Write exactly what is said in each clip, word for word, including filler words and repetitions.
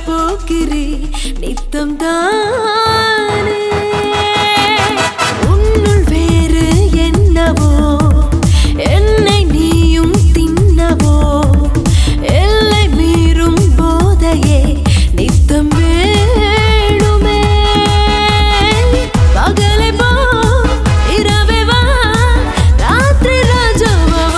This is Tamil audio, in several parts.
போகிறே நித்தம் தானே உன்னுள் வேறு என்னவோ என்னை நீயும் தின்னவோ எல்லை மீறும் போதையே நித்தம் வேணுமே பகலை போ இரவே வா ராத்திரி ராஜாவா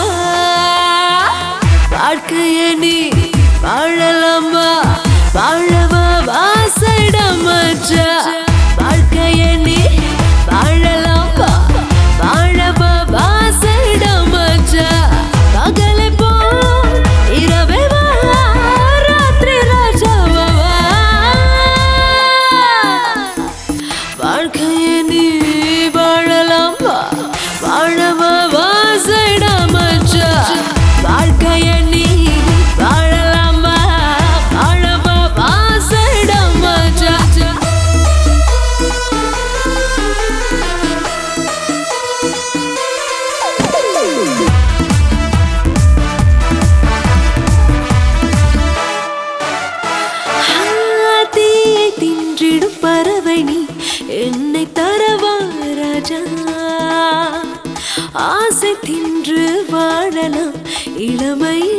வாழ்க்கையை நீ வாழலாமா வாழவா வாசைடம் மச்சா வாழ்க்கையை நீ வாழலாமா வாழவா வாசைடம் மச்சா பகலை போ இரவே வா ராத்திரி ராஜாவா வாழ்க்கையை நீ வாழலாமா வாழவா வாசைடம் மச்சா வாழ்க்கையை நீ வாழலாமா வாழவா வாசைடம் மச்சா தீயை தின்றிடும் பறவை நீ என்னை தரவா ராஜா ஆசை தின்று வாழலாம் இளமை